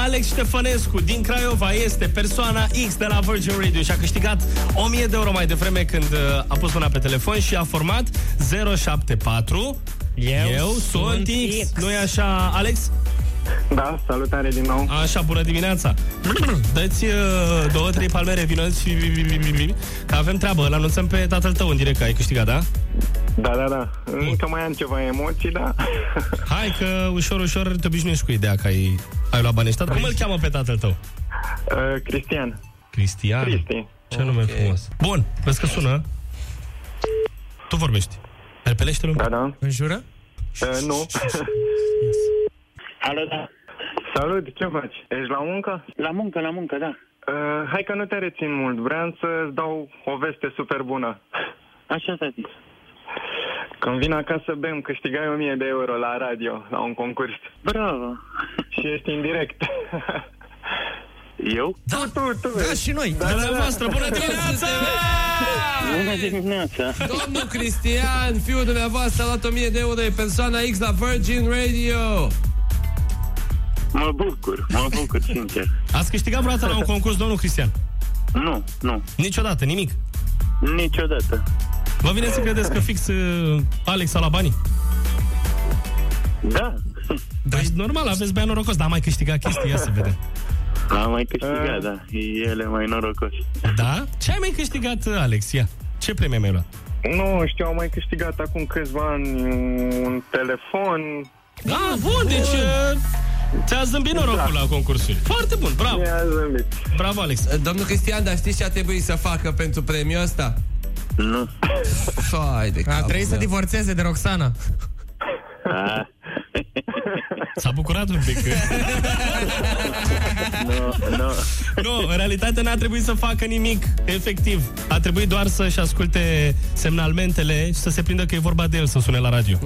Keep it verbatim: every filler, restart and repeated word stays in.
Alex Ștefănescu din Craiova este persoana X de la Virgin Radio și a câștigat o mie de euro mai devreme când a pus mâna pe telefon și a format zero șapte patru. Eu, Eu sunt X. X. Nu-i așa, Alex? Da, salutare din nou. Așa, bună dimineața. Dă-ți uh, două, trei palmere, vină-ți, că avem treabă. Îl anunțăm pe tatăl tău în direct că ai câștigat, da? Da, da, da. Încă mai am ceva emoții, da. Hai că ușor, ușor te obișnuiești cu ideea că ai, ai luat banii ăștia. Cum îl cheamă pe tatăl tău? Uh, Cristian. Cristian? Cristi. Ce nume okay. frumos. Bun, vezi că sună. Tu vorbești. Repelește-l un pic. Da, da. Înjură? Uh, nu. Alo, da. Salut, ce faci? Ești la muncă? La muncă, la muncă, da. Uh, hai că nu te rețin mult. Vreau să-ți dau o veste super bună. Așa s-a zis. Când vin acasă, bem, câștigai o mie de euro la radio, la un concurs. Bravo. Și ești în direct. Eu? Da, tu, tu, tu. Da, și noi. Da, da, da. Noastră, bună dimineața! Bună dimineața! Domnul Cristian, fiul dumneavoastră, a luat o mie de euro de persoana X la Virgin Radio. Mă bucur, mă bucur, sincer. Ați câștigat vreodată la un concurs, domnul Cristian? Nu, nu. Niciodată, nimic? Niciodată. Vă vine să credeți că fix uh, Alex a luat banii? Da. Dar normal, aveți bani norocos, dar am mai câștigat chestii, ia să vedem. Am mai câștigat, uh. da. El e mai norocos. Da? Ce ai mai câștigat, Alex? Ia, ce premii ai mai luat? Nu știu, am mai câștigat acum câțiva ani un telefon. Ah, bun, deci uh, ți-a zâmbit norocul da. la concursuri. Foarte bun, bravo. Mi-a zâmbit. Bravo, Alex. Domnul Cristian, dar știți ce a trebuit să facă pentru premiul ăsta? Nu. Fai de cap. A trebuit să divorțeze de Roxana. A. S-a bucurat un pic. Nu, nu. Nu, în realitate n-a trebuit să facă nimic, efectiv. A trebuit doar să-și asculte semnalmentele și să se prindă că e vorba de el să sune la radio.